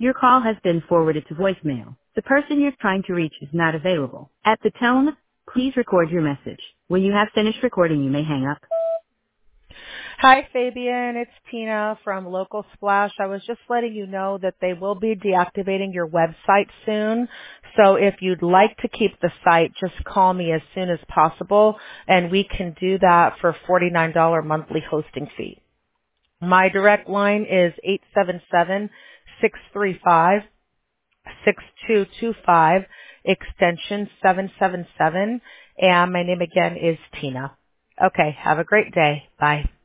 Your call has been forwarded to voicemail. The person you're trying to reach is not available. At the tone, please record your message. When you have finished recording, you may hang up. Hi, Fabian. It's Tina from Local Splash. I was just letting you know that they will be deactivating your website soon. So if you'd like to keep the site, just call me as soon as possible, and we can do that for $49 monthly hosting fee. My direct line is 877-635-6225, extension 777, and my name again is Tina. Okay, have a great day. Bye.